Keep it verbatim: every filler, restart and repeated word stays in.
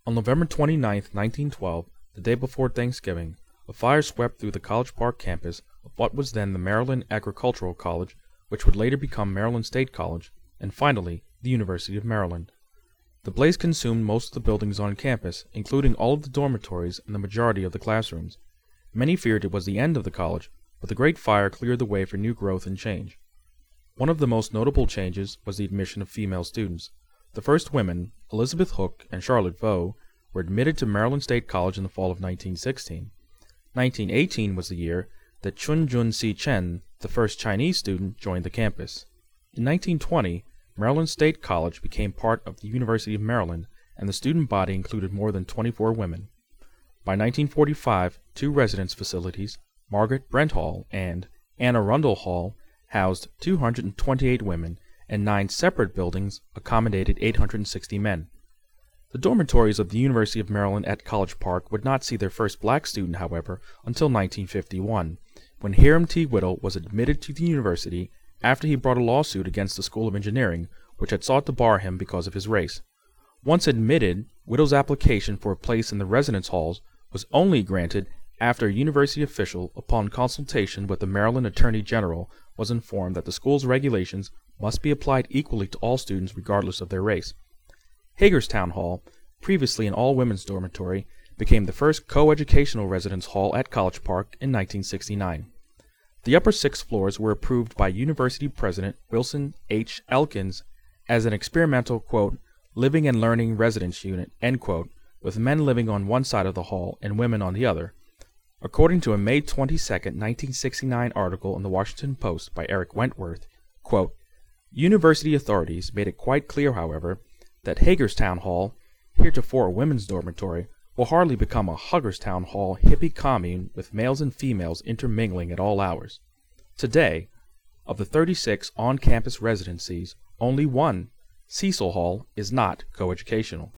On November twenty-ninth, nineteen twelve, the day before Thanksgiving, a fire swept through the College Park campus of what was then the Maryland Agricultural College, which would later become Maryland State College, and finally, the University of Maryland. The blaze consumed most of the buildings on campus, including all of the dormitories and the majority of the classrooms. Many feared it was the end of the college, but the Great Fire cleared the way for new growth and change. One of the most notable changes was the admission of female students. The first women, Elizabeth Hook and Charlotte Vaux, were admitted to Maryland State College in the fall of nineteen sixteen. nineteen eighteen was the year that Chun Jun Si Chen, the first Chinese student, joined the campus. In nineteen twenty, Maryland State College became part of the University of Maryland, and the student body included more than twenty-four women. By nineteen forty-five, two residence facilities, Margaret Brent Hall and Anne Arundel Hall, housed two hundred twenty-eight women, and nine separate buildings accommodated eight hundred sixty men. The dormitories of the University of Maryland at College Park would not see their first black student, however, until nineteen fifty-one, when Hiram T. Whittle was admitted to the university after he brought a lawsuit against the School of Engineering, which had sought to bar him because of his race. Once admitted, Whittle's application for a place in the residence halls was only granted after a university official, upon consultation with the Maryland Attorney General, was informed that the school's regulations must be applied equally to all students regardless of their race. Hagerstown Hall, previously an all-women's dormitory, became the first co-educational residence hall at College Park in nineteen sixty-nine. The upper six floors were approved by University President Wilson H. Elkins as an experimental, quote, living and learning residence unit, end quote, with men living on one side of the hall and women on the other. According to a May twenty-second, nineteen sixty-nine article in the Washington Post by Eric Wentworth, quote, university authorities made it quite clear, however, that Hagerstown Hall, heretofore a women's dormitory, will hardly become a Huggerstown Hall hippie commune with males and females intermingling at all hours. Today, of the thirty-six on-campus residencies, only one, Cecil Hall, is not coeducational.